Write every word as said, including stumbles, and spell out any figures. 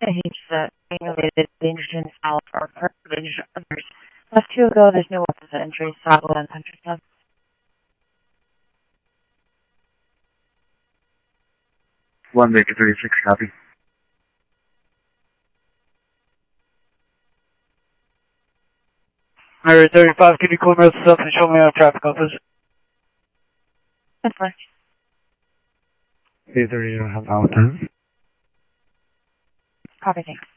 He's uh, related dangerous in south or range others. Left two ago, there's no weapons at entry, south and country club. One Baker thirty-six, copy. Highway thirty-five, can you call me yourself and show me our traffic office? That's fine. eight thirty, you don't have power time. Copy, thanks.